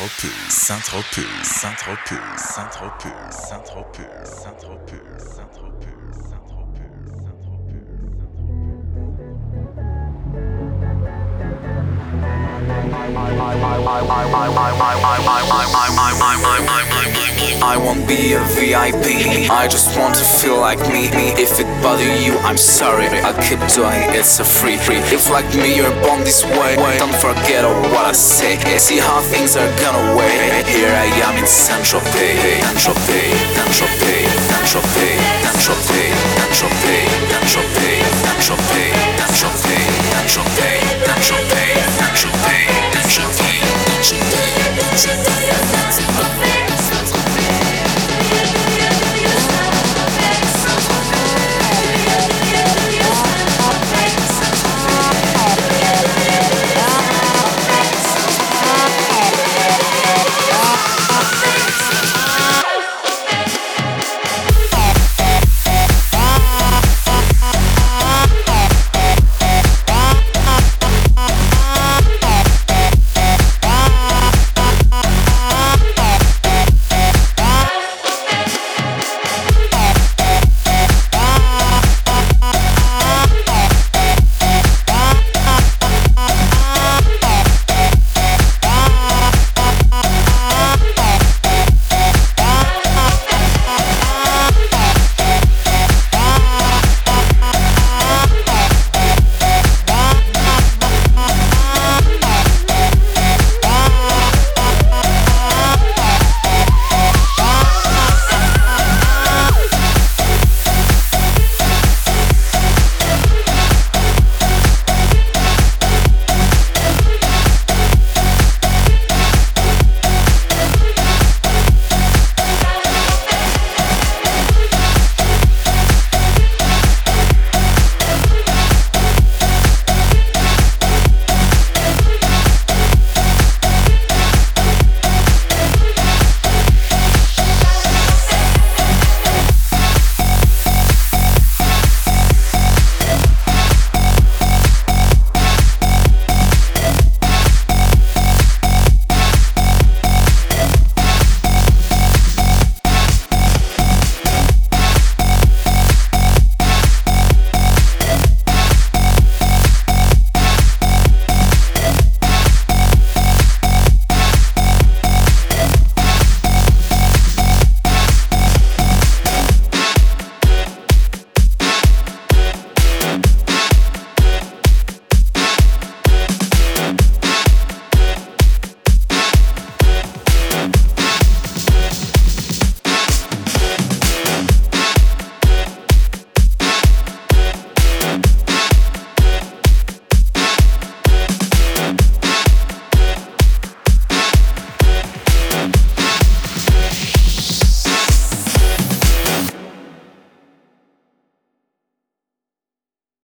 Saint-Tropez, Saint-Tropez, Saint-Tropez, Saint-Tropez, Saint-Tropez, Saint-Tropez, Saint-Tropez, I won't be a VIP, I just want to feel like me. If it bother you, I'm sorry, I'll keep doing it, it's a free. If like me you're born this way, don't forget what I say. See how things are gonna wait. Here I am in Saint-Tropez, Saint-Tropez, Saint-Tropez, Saint-Tropez, Saint-Tropez, Saint-Tropez, Saint-Tropez, Saint-Tropez, Saint-Tropez, Saint-Tropez, Saint-Tropez.